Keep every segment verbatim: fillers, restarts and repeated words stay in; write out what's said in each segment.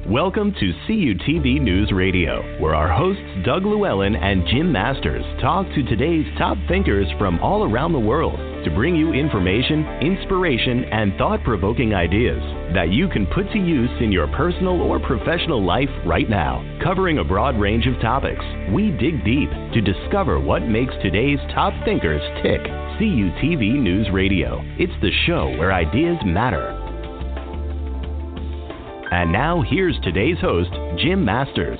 Welcome to C U T V News Radio, where our hosts Doug Llewellyn and Jim Masters talk to today's top thinkers from all around the world to bring you information, inspiration, and thought-provoking ideas that you can put to use in your personal or professional life right now. Covering a broad range of topics, we dig deep to discover what makes today's top thinkers tick. C U T V News Radio. It's the show where ideas matter. And now, here's today's host, Jim Masters.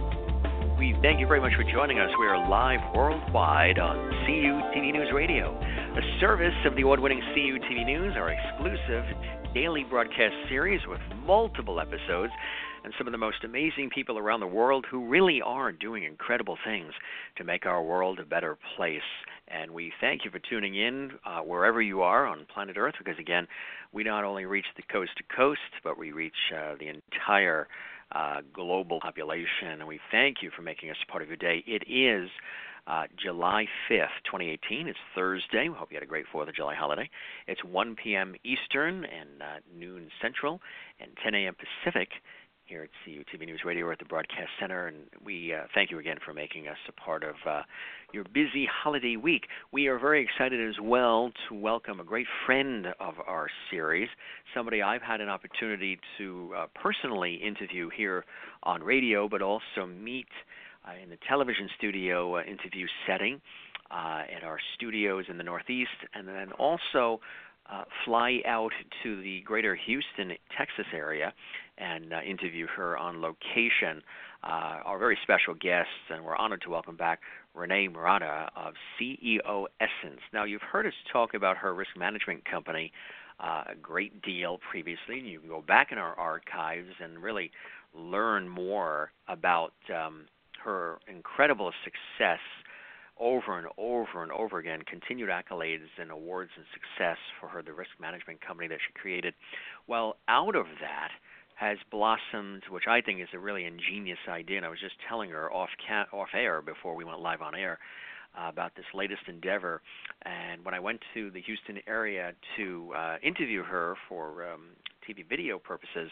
We thank you very much for joining us. We are live worldwide on C U T V News Radio, a service of the award-winning C U T V News, our exclusive daily broadcast series with multiple episodes and some of the most amazing people around the world who really are doing incredible things to make our world a better place. And we thank you for tuning in uh, wherever you are on planet Earth, because, again, we not only reach the coast to coast, but we reach uh, the entire uh, global population. And we thank you for making us part of your day. It is uh, July fifth, twenty eighteen. It's Thursday. We hope you had a great fourth of July holiday. It's one p.m. Eastern and uh, noon Central and ten a.m. Pacific here at C U T V News Radio. We're at the Broadcast Center, and we uh, thank you again for making us a part of uh, your busy holiday week. We are very excited as well to welcome a great friend of our series, somebody I've had an opportunity to uh, personally interview here on radio, but also meet uh, in the television studio uh, interview setting uh, at our studios in the Northeast, and then also Uh, fly out to the greater Houston, Texas area and uh, interview her on location. Uh, our very special guest, and we're honored to welcome back Renee Marotta of C E O Essence. Now, you've heard us talk about her risk management company uh, a great deal previously, and you can go back in our archives and really learn more about um, her incredible success over and over and over again, continued accolades and awards and success for her, the risk management company that she created. Well, out of that has blossomed, which I think is a really ingenious idea, and I was just telling her off ca- off air before we went live on air uh, about this latest endeavor. And when I went to the Houston area to uh, interview her for um, T V video purposes,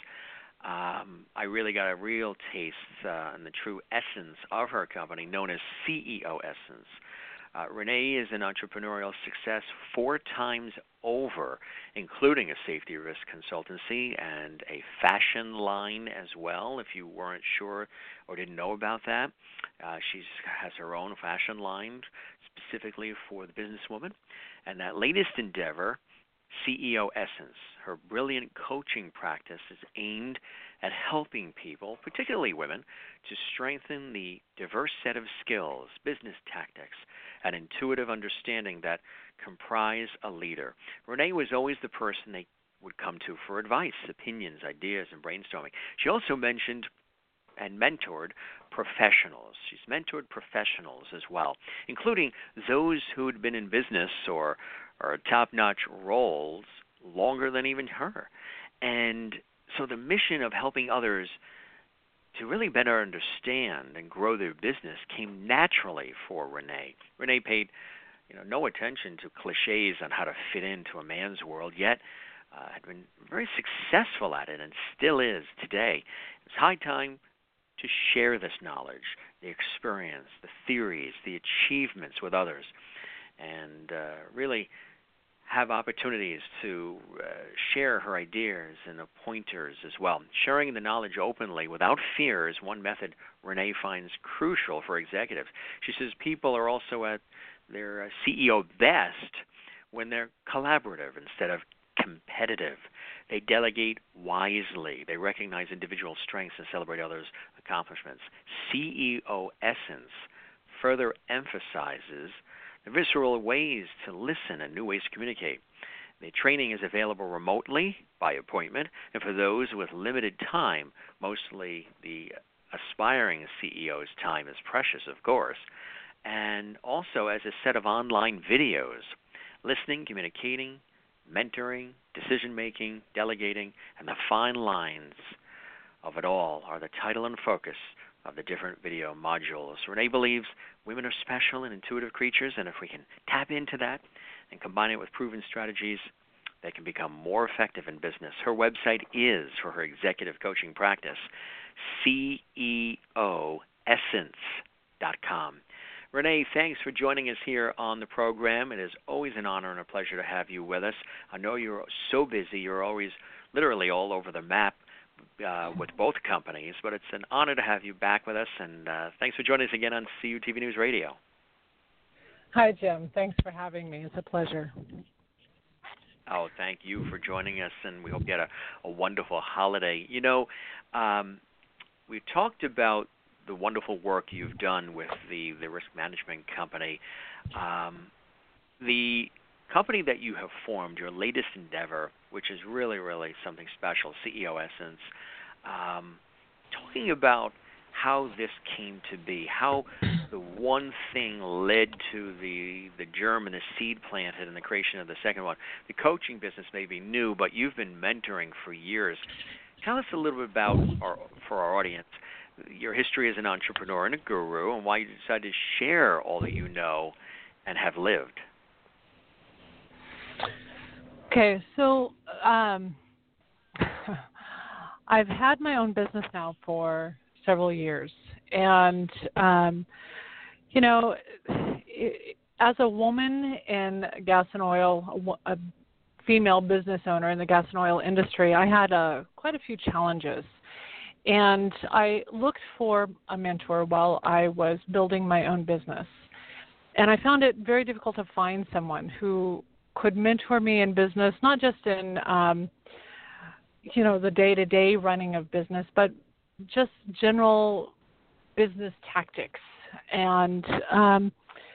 Um, I really got a real taste uh, in the true essence of her company, known as C E O Essence. Uh, Renee is an entrepreneurial success four times over, including a safety risk consultancy and a fashion line as well, if you weren't sure or didn't know about that. Uh, she has her own fashion line specifically for the businesswoman. And that latest endeavor, C E O Essence, her brilliant coaching practice is aimed at helping people, particularly women, to strengthen the diverse set of skills, business tactics, and intuitive understanding that comprise a leader. Renee was always the person they would come to for advice, opinions, ideas, and brainstorming. She also mentioned and mentored professionals. She's mentored professionals as well, including those who had been in business or or top-notch roles longer than even her. And so the mission of helping others to really better understand and grow their business came naturally for Renee. Renee paid you know, no attention to cliches on how to fit into a man's world, yet uh, had been very successful at it and still is today. It's high time to share this knowledge, the experience, the theories, the achievements with others, and uh, really have opportunities to uh, share her ideas and pointers as well. Sharing the knowledge openly without fear is one method Renee finds crucial for executives. She says people are also at their uh, C E O best when they're collaborative instead of competitive. They delegate wisely. They recognize individual strengths and celebrate others' accomplishments. C E O Essence further emphasizes the visceral ways to listen and new ways to communicate. The training is available remotely by appointment, and for those with limited time, mostly the aspiring C E O's time is precious, of course, and also as a set of online videos, listening, communicating, mentoring, decision-making, delegating, and the fine lines of it all are the title and focus of the different video modules. Renee believes women are special and intuitive creatures, and if we can tap into that and combine it with proven strategies, they can become more effective in business. Her website is, for her executive coaching practice, C E O Essence dot com. Renee, thanks for joining us here on the program. It is always an honor and a pleasure to have you with us. I know you're so busy. You're always literally all over the map uh, with both companies, but it's an honor to have you back with us, and uh, thanks for joining us again on C U T V News Radio. Hi, Jim. Thanks for having me. It's a pleasure. Oh, thank you for joining us, and we hope you had a, a wonderful holiday. You know, um, we talked about the wonderful work you've done with the, the risk management company. Um, the company that you have formed, your latest endeavor, which is really, really something special, C E O Essence, um, talking about how this came to be, how the one thing led to the the germ and the seed planted and the creation of the second one. The coaching business may be new, but you've been mentoring for years. Tell us a little bit about, our, for our audience, your history as an entrepreneur and a guru, and why you decided to share all that you know and have lived. Okay, so um, I've had my own business now for several years, and um, you know, it, as a woman in gas and oil, a, a female business owner in the gas and oil industry, I had uh, quite a few challenges, and I looked for a mentor while I was building my own business, and I found it very difficult to find someone who could mentor me in business, not just in um, you know, the day-to-day running of business, but just general business tactics. And um,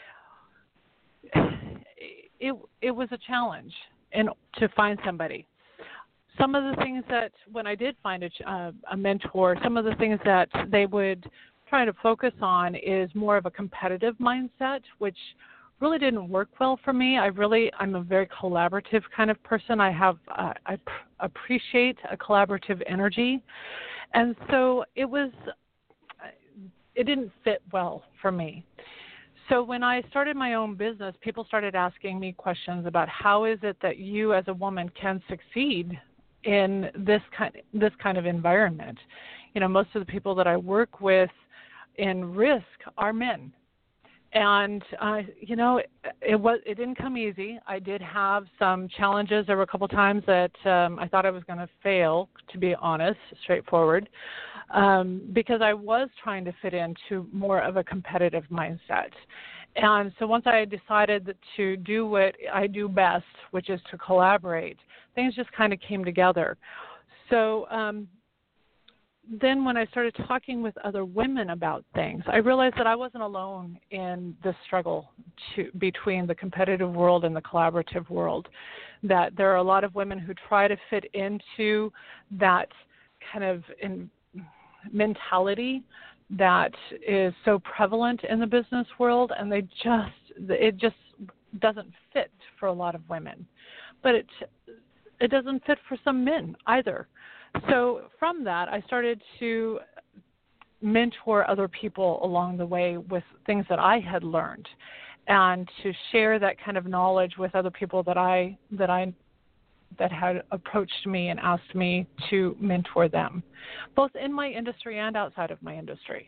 it it was a challenge in, to find somebody. Some of the things that, when I did find a, uh, a mentor, some of the things that they would try to focus on is more of a competitive mindset, which really didn't work well for me. I really, I'm a very collaborative kind of person. I have, uh, I pr- appreciate a collaborative energy. And so it was, it didn't fit well for me. So when I started my own business, people started asking me questions about how is it that you as a woman can succeed in this kind, this kind of environment. You know, most of the people that I work with in risk are men. And, uh, you know, it, it was it didn't come easy. I did have some challenges. There were a couple times that um, I thought I was going to fail, to be honest, straightforward, um, because I was trying to fit into more of a competitive mindset. And so once I decided to do what I do best, which is to collaborate, things just kind of came together. So um then when I started talking with other women about things, I realized that I wasn't alone in the struggle to, between the competitive world and the collaborative world, that there are a lot of women who try to fit into that kind of in mentality that is so prevalent in the business world, and they just, it just doesn't fit for a lot of women. But it, it doesn't fit for some men either. So from that, I started to mentor other people along the way with things that I had learned, and to share that kind of knowledge with other people that I that I that had approached me and asked me to mentor them, both in my industry and outside of my industry.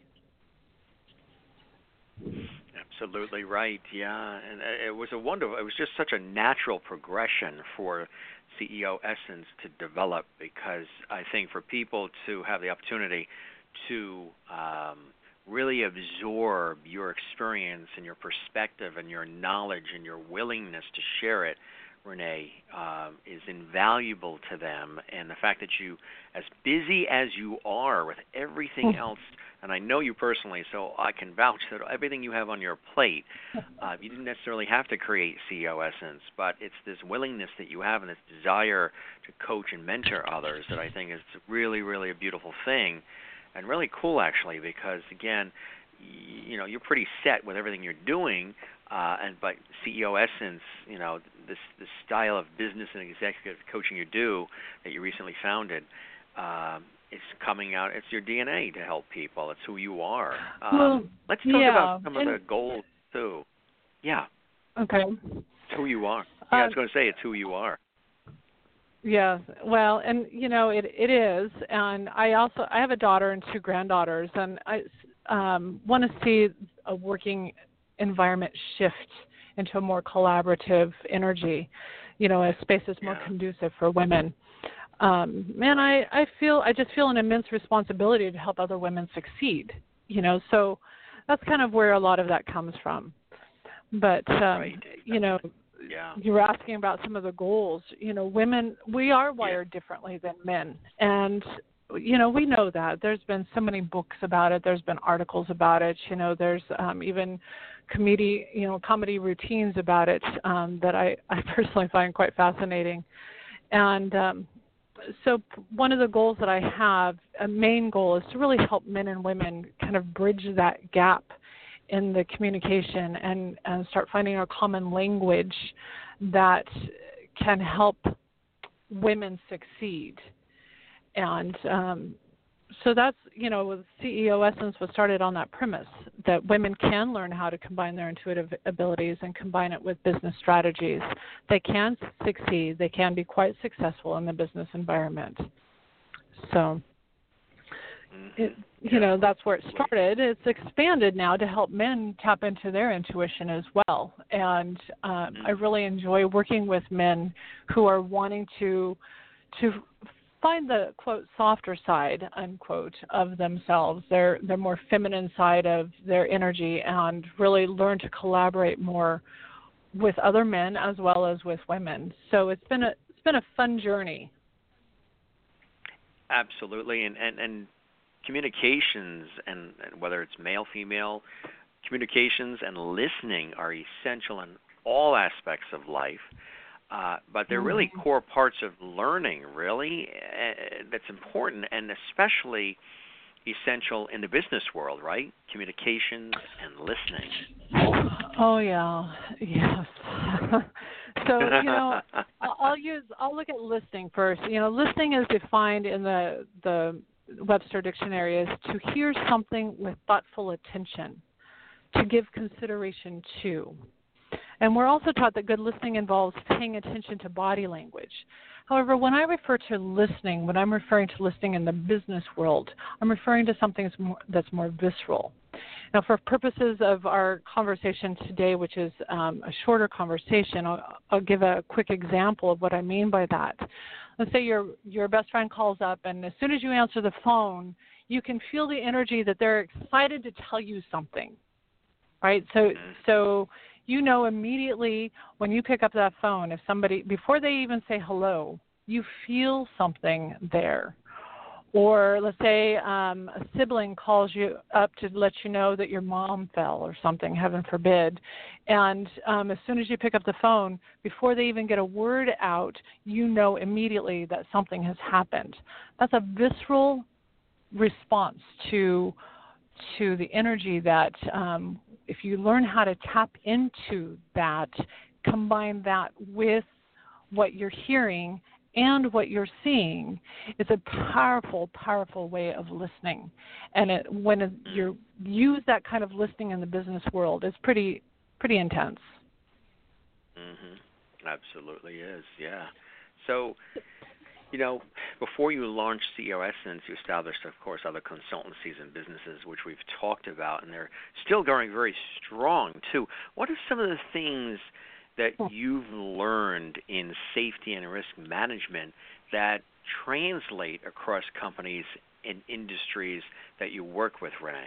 Absolutely right. Yeah, and it was a wonderful. It was just such a natural progression for C E O Essence to develop, because I think for people to have the opportunity to um, really absorb your experience and your perspective and your knowledge and your willingness to share it, Renee, uh, is invaluable to them. And the fact that you, as busy as you are with everything else, and I know you personally, so I can vouch that everything you have on your plate, uh, you didn't necessarily have to create C E O Essence, but it's this willingness that you have and this desire to coach and mentor others that I think is really, really a beautiful thing, and really cool, actually, because, again, you know, you're pretty set with everything you're doing, uh, and but C E O Essence, you know, this this style of business and executive coaching you do that you recently founded, um, it's coming out. It's your D N A to help people. It's who you are. Um, well, let's talk yeah, about some and, of the goals too. Yeah. Okay. It's who you are. Yeah, uh, I was going to say it's who you are. Yeah, well, and you know it it is, and I also I have a daughter and two granddaughters, and I um, want to see a working environment shift into a more collaborative energy, you know, a space that's more Yeah. conducive for women. Um, man, I I feel I just feel an immense responsibility to help other women succeed, you know, so that's kind of where a lot of that comes from. But um, Right. you know. Yeah. You were asking about some of the goals. You know, women, we are wired Yeah. differently than men. And, you know, we know that. There's been so many books about it. There's been articles about it. You know, there's um, even comedy, you know, comedy routines about it um, that I, I personally find quite fascinating. And um, so one of the goals that I have, a main goal, is to really help men and women kind of bridge that gap in the communication and, and start finding a common language that can help women succeed. And um, so that's, you know, with C E O Essence was started on that premise that women can learn how to combine their intuitive abilities and combine it with business strategies. They can succeed. They can be quite successful in the business environment. So It, you know, that's where it started. It's expanded now to help men tap into their intuition as well. And um, I really enjoy working with men who are wanting to to find the, quote, softer side, unquote, of themselves, their, their more feminine side of their energy, and really learn to collaborate more with other men as well as with women. So it's been a, it's been a fun journey. Absolutely. And, and, and communications, and, and whether it's male, female, communications and listening are essential in all aspects of life. Uh, but they're really Mm-hmm. core parts of learning, really, uh, that's important, and especially essential in the business world, right? Communications and listening. Oh yeah, yes. So you know, I'll I'll use I'll look at listening first. You know, listening is defined in the the Webster Dictionary as to hear something with thoughtful attention, to give consideration to. And we're also taught that good listening involves paying attention to body language. However, when I refer to listening, when I'm referring to listening in the business world, I'm referring to something that's more, that's more visceral. Now, for purposes of our conversation today, which is um, a shorter conversation, I'll, I'll give a quick example of what I mean by that. Let's say your your best friend calls up, and as soon as you answer the phone, you can feel the energy that they're excited to tell you something, right? So so you know immediately when you pick up that phone, if somebody, before they even say hello, you feel something there. Or let's say um, a sibling calls you up to let you know that your mom fell or something, heaven forbid. And um, as soon as you pick up the phone, before they even get a word out, you know immediately that something has happened. That's a visceral response to to the energy that um, if you learn how to tap into that, combine that with what you're hearing and what you're seeing, it's a powerful, powerful way of listening. And it, when you use that kind of listening in the business world, it's pretty, pretty intense. Mm-hmm. Absolutely is, yeah. So, you know, before you launched C E O Essence, you established, of course, other consultancies and businesses, which we've talked about, and they're still going very strong, too. What are some of the things that you've learned in safety and risk management that translate across companies and industries that you work with, Renee?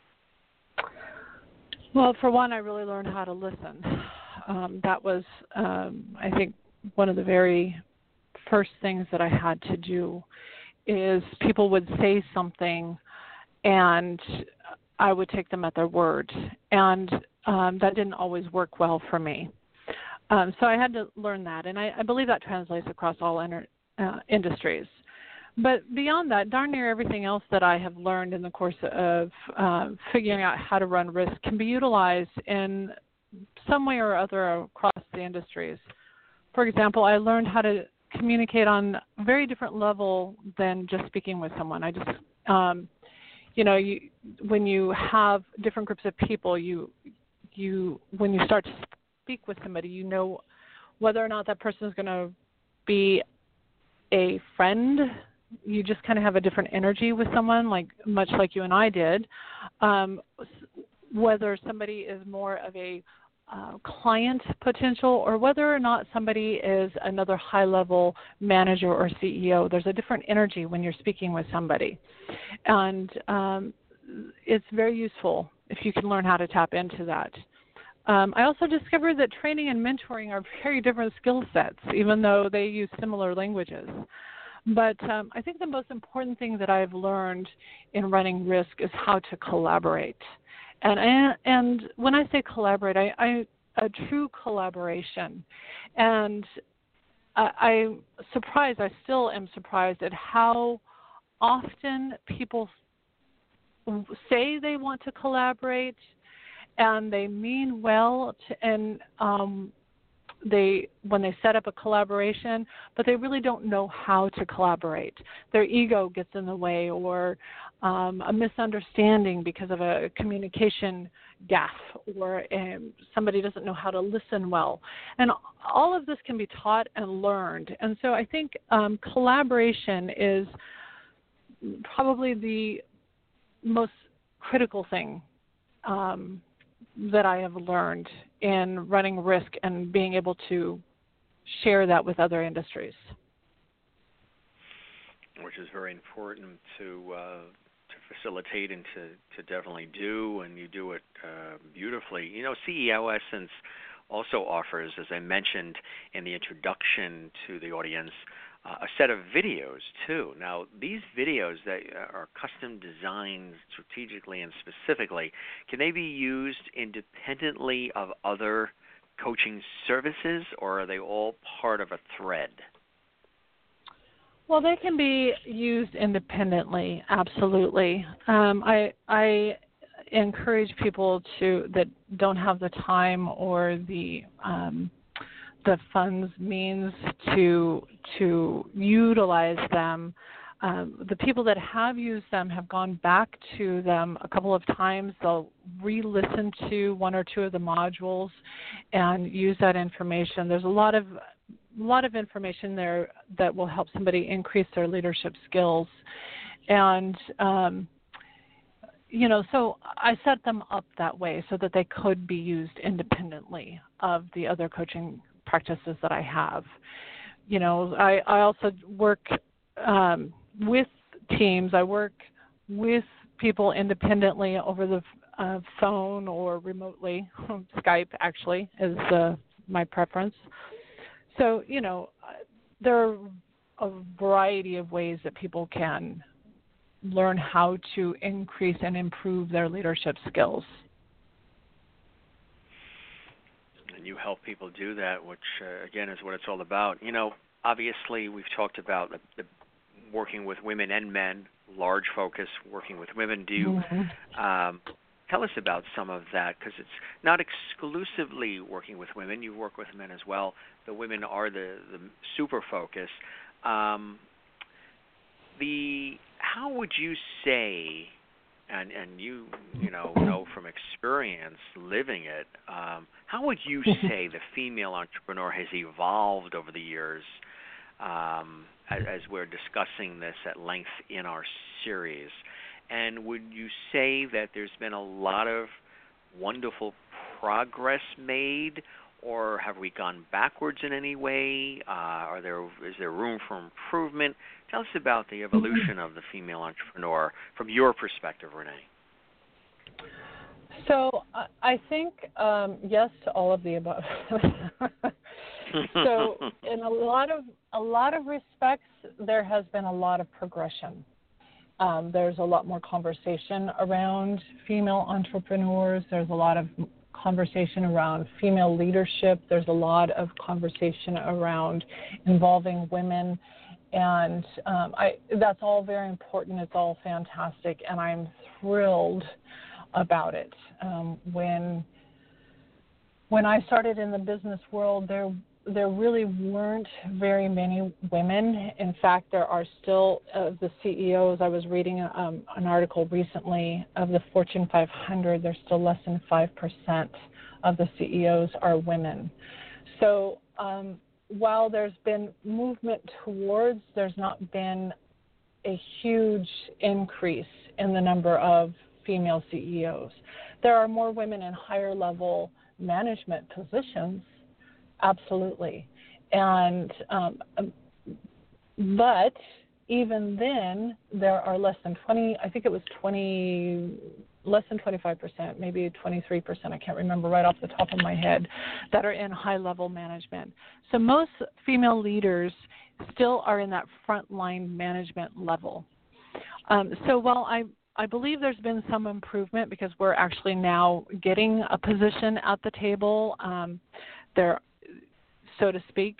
Well, for one, I really learned how to listen. Um, that was, um, I think, one of the very first things that I had to do. Is people would say something and I would take them at their word, and um, that didn't always work well for me. Um, so I had to learn that, and I, I believe that translates across all inter, uh, industries. But beyond that, darn near everything else that I have learned in the course of uh, figuring out how to run risk can be utilized in some way or other across the industries. For example, I learned how to communicate on a very different level than just speaking with someone. I just, um, you know, you, when you have different groups of people, you, you, when you start to speak with somebody, you know whether or not that person is going to be a friend. You just kind of have a different energy with someone, like much like you and I did. Um, whether somebody is more of a uh, client potential or whether or not somebody is another high-level manager or C E O, there's a different energy when you're speaking with somebody. And um, it's very useful if you can learn how to tap into that. Um, I also discovered that training and mentoring are very different skill sets, even though they use similar languages. But um, I think the most important thing that I've learned in running Risk is how to collaborate. And I, and when I say collaborate, I, I a true collaboration. And I, I'm surprised, I still am surprised at how often people say they want to collaborate and they mean well to, and um, they when they set up a collaboration, but they really don't know how to collaborate. Their ego gets in the way, or um, a misunderstanding because of a communication gaffe, or um, somebody doesn't know how to listen well. And all of this can be taught and learned. And so I think um, collaboration is probably the most critical thing um, that I have learned in running Risk and being able to share that with other industries. Which is very important to uh, to facilitate and to, to definitely do, and you do it uh, beautifully. You know, C E O Essence also offers, as I mentioned in the introduction to the audience, uh, a set of videos too. Now, these videos that are custom designed strategically and specifically, can they be used independently of other coaching services, or are they all part of a thread? Well, they can be used independently, absolutely. Um, I, I encourage people to that don't have the time or the um, the funds means to to utilize them. Um, the people that have used them have gone back to them a couple of times. They'll re-listen to one or two of the modules and use that information. There's a lot of a lot of information there that will help somebody increase their leadership skills. And, um, you know, so I set them up that way so that they could be used independently of the other coaching practices that I have. You know, I, I also work um, with teams. I work with people independently over the uh, phone or remotely. Skype, actually, is uh, my preference. So, you know, there are a variety of ways that people can learn how to increase and improve their leadership skills. And you help people do that, which, uh, again, is what it's all about. You know, obviously, we've talked about the, the working with women and men, large focus, working with women. Do you mm-hmm. um, tell us about some of that? Because it's not exclusively working with women. You work with men as well. The women are the, the super focus. Um, the how would you say, and, and you you know know from experience living it, um, how would you say the female entrepreneur has evolved over the years um, as, as we're discussing this at length in our series? And would you say that there's been a lot of wonderful progress made, or have we gone backwards in any way? Uh, are there is there room for improvement? Tell us about the evolution of the female entrepreneur from your perspective, Renee. So I think um, yes to all of the above. So in a lot of a lot of respects, there has been a lot of progression. Um, there's a lot more conversation around female entrepreneurs. There's a lot of conversation around female leadership. There's a lot of conversation around involving women. And um, I, that's all very important. It's all fantastic. And I'm thrilled about it. Um, when when I started in the business world, there there really weren't very many women. In fact, there are still uh, the C E Os. I was reading um, an article recently of the Fortune five hundred. There's still less than five percent of the C E Os are women. So um, while there's been movement towards, there's not been a huge increase in the number of female C E Os. There are more women in higher level management positions, absolutely. And um, but even then, there are less than twenty, I think it was twenty, less than twenty-five percent, maybe twenty-three percent, I can't remember right off the top of my head, that are in high-level management. So most female leaders still are in that frontline management level. Um, so while I, I believe there's been some improvement because we're actually now getting a position at the table, um, there, so to speak,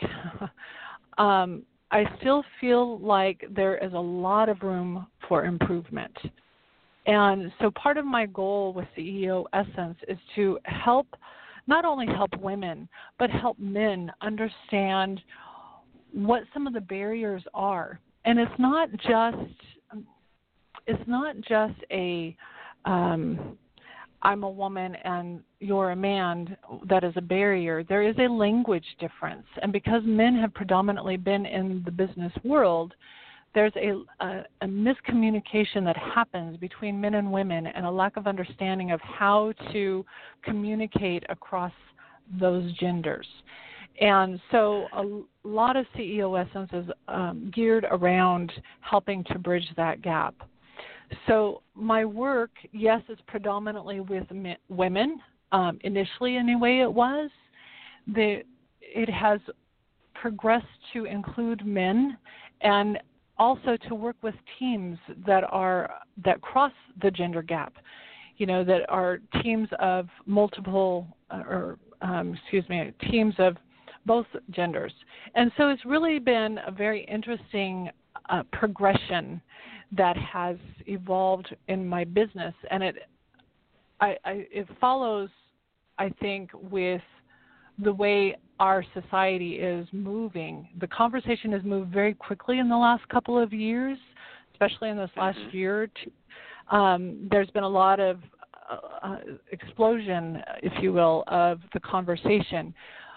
um, I still feel like there is a lot of room for improvement. And so part of my goal with C E O Essence is to help, not only help women, but help men understand what some of the barriers are. And it's not just, it's not just a, um, I'm a woman and you're a man that is a barrier. There is a language difference. And because men have predominantly been in the business world, there's a, a, a miscommunication that happens between men and women and a lack of understanding of how to communicate across those genders. And so a lot of C E O Essence is um, geared around helping to bridge that gap. So my work, yes, is predominantly with men, women. Um, initially, anyway, it was. The, it has progressed to include men and also to work with teams that are that cross the gender gap. You know, that are teams of multiple, or um, excuse me, teams of both genders. And so it's really been a very interesting uh, progression that has evolved in my business, and it I, I, it follows, I think, with the way our society is moving. The conversation has moved very quickly in the last couple of years, especially in this last mm-hmm. year. Um, there's been a lot of uh, explosion, if you will, of the conversation.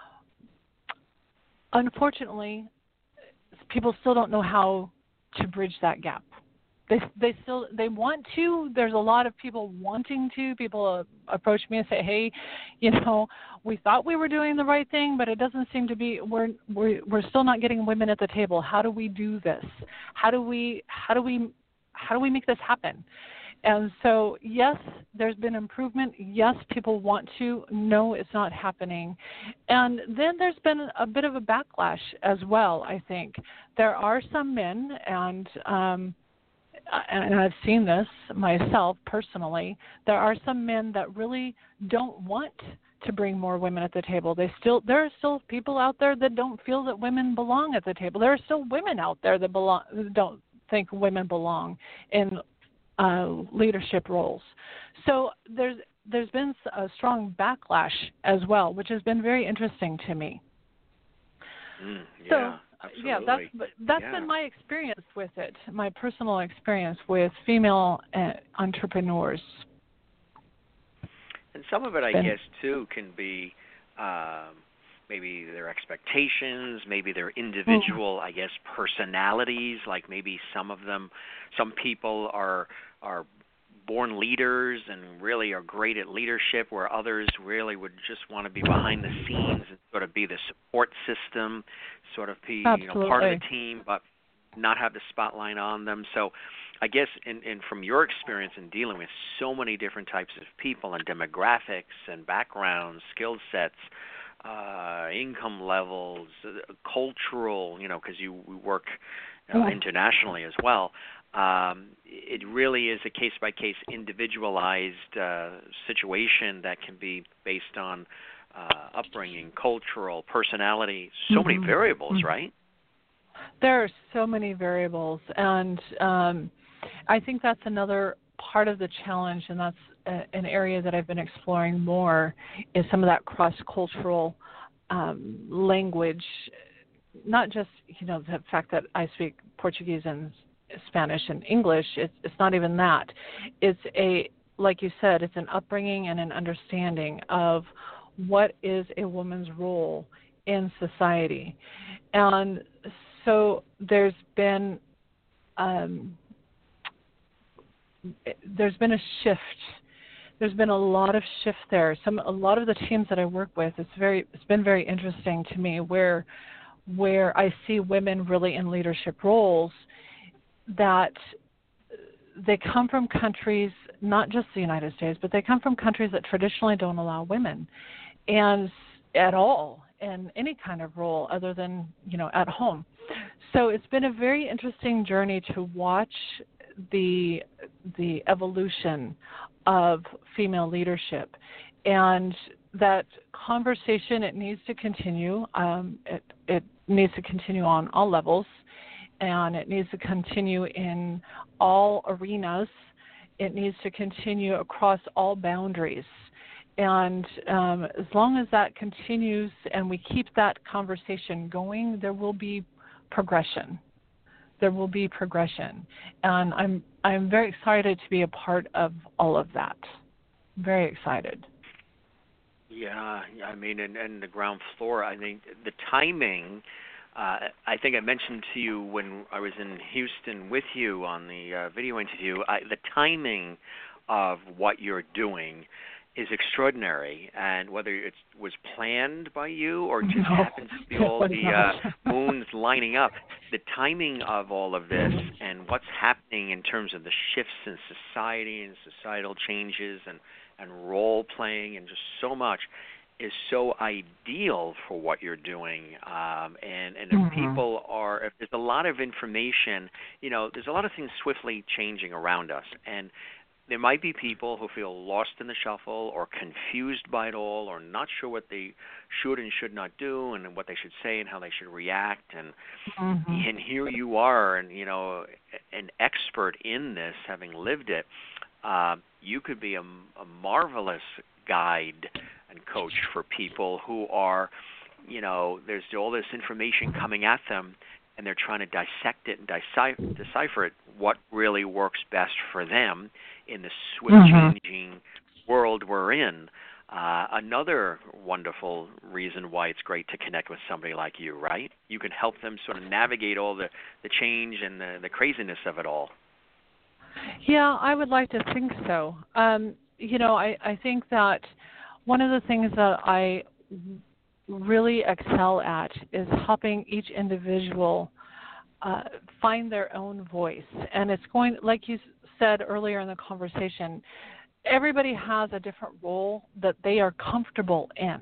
Unfortunately, people still don't know how to bridge that gap. They they still they want to. There's a lot of people wanting to. People uh, approach me and say, "Hey, you know, we thought we were doing the right thing, but it doesn't seem to be. We're we're we're still not getting women at the table. How do we do this? How do we how do we how do we make this happen?" And so, yes, there's been improvement. Yes, people want to. No, it's not happening. And then there's been a bit of a backlash as well. I think there are some men and. Um, and I've seen this myself personally, there are some men that really don't want to bring more women at the table. They still, there are still people out there that don't feel that women belong at the table. There are still women out there that belong, that don't think women belong in uh, leadership roles. So there's there's been a strong backlash as well, which has been very interesting to me. Mm, yeah. So, Absolutely. Yeah, that's that's yeah. been my experience with it, my personal experience with female uh, entrepreneurs. And some of it, I been, guess, too, can be um, maybe their expectations, maybe their individual, mm-hmm. I guess, personalities. Like maybe some of them, some people are are born leaders and really are great at leadership, where others really would just want to be behind the scenes and sort of be the support system, sort of be you know, part of the team, but not have the spotlight on them. So I guess in, in from your experience in dealing with so many different types of people and demographics and backgrounds, skill sets, uh, income levels, uh, cultural, you know, because you work uh, yeah. internationally as well, Um, it really is a case-by-case individualized uh, situation that can be based on uh, upbringing, cultural, personality, so mm-hmm. many variables, mm-hmm. right? There are so many variables, and um, I think that's another part of the challenge, and that's a, an area that I've been exploring more, is some of that cross-cultural um, language, not just, you know, the fact that I speak Portuguese and Spanish and English. It's, it's not even that. It's a, like you said, it's an upbringing and an understanding of what is a woman's role in society. And so there's been um, there's been a shift. There's been a lot of shift there. Some a lot of the teams that I work with, it's very it's been very interesting to me where where I see women really in leadership roles that they come from countries, not just the United States, but they come from countries that traditionally don't allow women and at all in any kind of role other than, you know, at home. So it's been a very interesting journey to watch the the evolution of female leadership, and that conversation, it needs to continue. Um, it, it needs to continue on all levels, and it needs to continue in all arenas. It needs to continue across all boundaries. And um, as long as that continues and we keep that conversation going, there will be progression. There will be progression. And I'm I'm very excited to be a part of all of that. Very excited. Yeah, I mean, and, and the ground floor, I think the timing, uh, I think I mentioned to you when I was in Houston with you on the uh, video interview, I, the timing of what you're doing is extraordinary, and whether it was planned by you or just no, happens to be all the uh, moons lining up, the timing of all of this and what's happening in terms of the shifts in society and societal changes and, and role playing and just so much is so ideal for what you're doing. Um, and and if mm-hmm. people are, if there's a lot of information, you know, there's a lot of things swiftly changing around us, and there might be people who feel lost in the shuffle or confused by it all or not sure what they should and should not do and what they should say and how they should react. And mm-hmm. and here you are, and you know, an expert in this, having lived it. Uh, you could be a, a marvelous guide and coach for people who are, you know, there's all this information coming at them, and they're trying to dissect it and decipher, decipher it, what really works best for them in the swift-changing mm-hmm. world we're in. Uh, another wonderful reason why it's great to connect with somebody like you, right? You can help them sort of navigate all the, the change and the, the craziness of it all. Yeah, I would like to think so. Um, you know, I, I think that one of the things that I really excel at is helping each individual uh, find their own voice. And it's going, like you said earlier in the conversation, everybody has a different role that they are comfortable in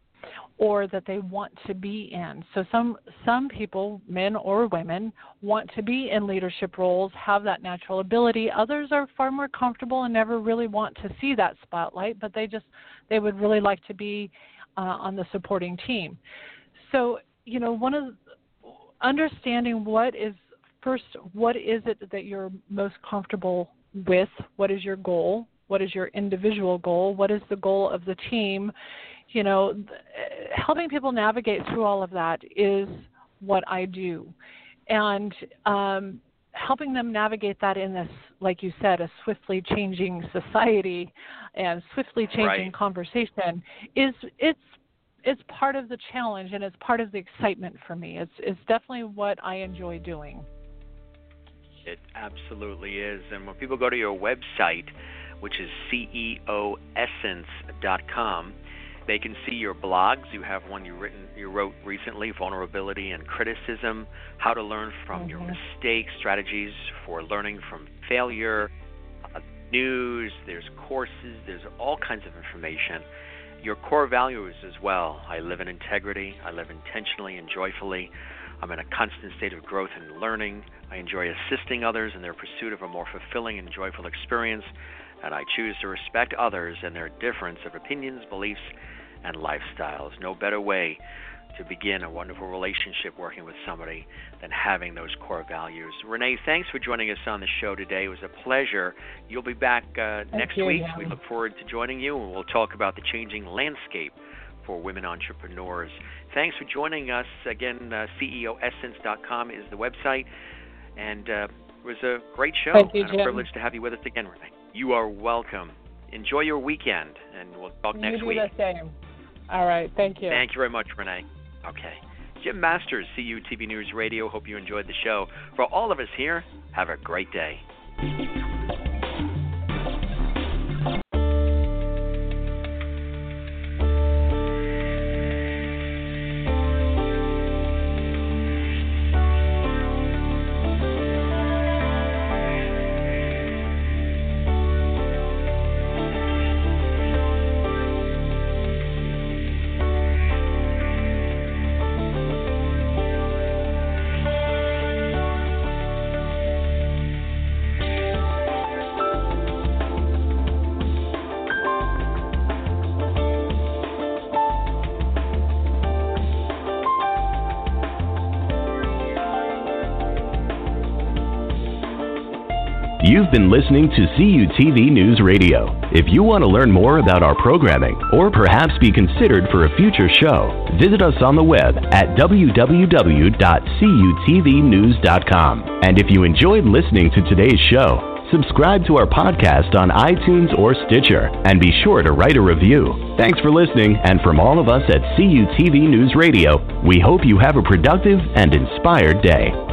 or that they want to be in. So some some people, men or women, want to be in leadership roles, have that natural ability. Others are far more comfortable and never really want to see that spotlight, but they just they would really like to be uh, on the supporting team. So, you know, one of the, understanding what is first, what is it that you're most comfortable with? What is your goal? What is your individual goal? What is the goal of the team? You know, helping people navigate through all of that is what I do. And um, helping them navigate that in this, like you said, a swiftly changing society and swiftly changing right. conversation is it's it's part of the challenge and it's part of the excitement for me. It's it's definitely what I enjoy doing. It absolutely is. And when people go to your website, which is C E O essence dot com, they can see your blogs. You have one you written you wrote recently, Vulnerability and Criticism, How to Learn from mm-hmm. Your Mistakes, Strategies for Learning from Failure, uh, news, there's courses, there's all kinds of information. Your core values as well. I live in integrity. I live intentionally and joyfully. I'm in a constant state of growth and learning. I enjoy assisting others in their pursuit of a more fulfilling and joyful experience. And I choose to respect others and their difference of opinions, beliefs, and lifestyles. No better way to begin a wonderful relationship working with somebody than having those core values. Renee, thanks for joining us on the show today. It was a pleasure. You'll be back uh, next you, week. yeah. We look forward to joining you, and we'll talk about the changing landscape for women entrepreneurs. Thanks for joining us. Again, uh, C E O essence dot com is the website, and uh, it was a great show. Thank you, and Jim. a privilege to have you with us again, Renee. You are welcome. Enjoy your weekend, and we'll talk you next do week. the same. All right. Thank you. Thank you very much, Renee. Okay. Jim Masters, C U T V News Radio. Hope you enjoyed the show. For all of us here, have a great day. You've been listening to C U T V News Radio. If you want to learn more about our programming or perhaps be considered for a future show, visit us on the web at w w w dot c u t v news dot com. And if you enjoyed listening to today's show, subscribe to our podcast on iTunes or Stitcher, and be sure to write a review. Thanks for listening, and from all of us at C U T V News Radio, we hope you have a productive and inspired day.